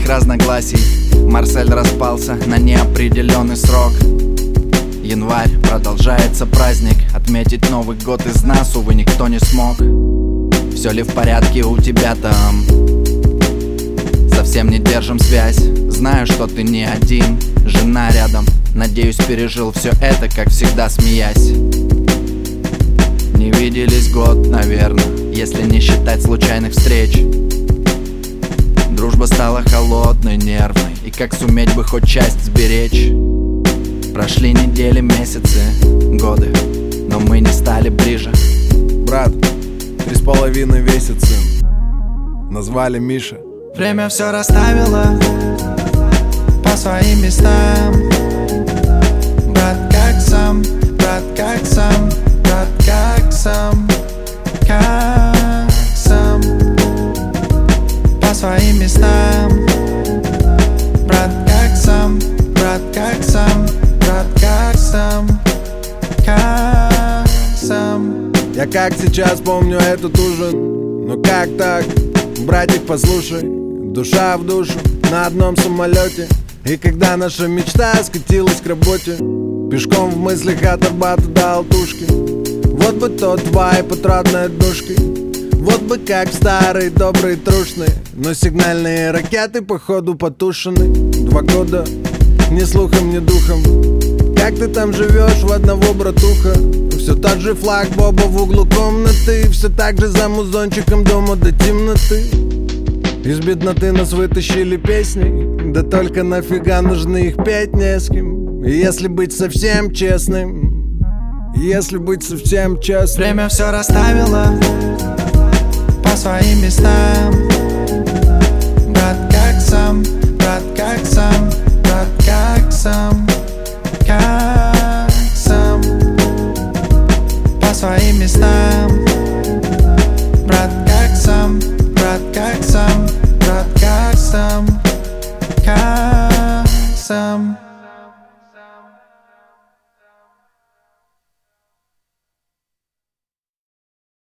разногласий. Марсель распался на неопределенный срок. Январь, продолжается праздник. Отметить Новый год из нас, увы, никто не смог. Все ли в порядке у тебя там? Совсем не держим связь. Знаю, что ты не один. Жена рядом. Надеюсь, пережил все это, как всегда, смеясь. Не виделись год, наверное, если не считать случайных встреч. Дружба стала холодной, нервной, и как суметь бы хоть часть сберечь? Прошли недели, месяцы, годы, но мы не стали ближе. Брат, 3,5 весит сын. Назвали Миша. Время все расставило по своим местам. Брат, как сам, брат, как сам, брат, как сам, как сам. По своим местам. Брат, как сам, брат, как сам, брат, как сам, как сам. Я как сейчас помню этот ужин. Ну как так, братик, послушай. Душа в душу на одном самолете. И когда наша мечта скатилась к работе, пешком в мыслях от Арбата до Алтушки. Вот бы тот вайп от родной душки. Вот бы как в старые добрые трушные. Но сигнальные ракеты походу потушены. 2 года ни слухом, ни духом. Как ты там живешь в одного, братуха? Все тот же флаг Боба в углу комнаты. Все так же за музончиком дома до темноты. Из бедноты нас вытащили песни. Да только нафига нужны их петь не с кем. И если быть совсем честным, если быть совсем честным, время все расставило по своим местам.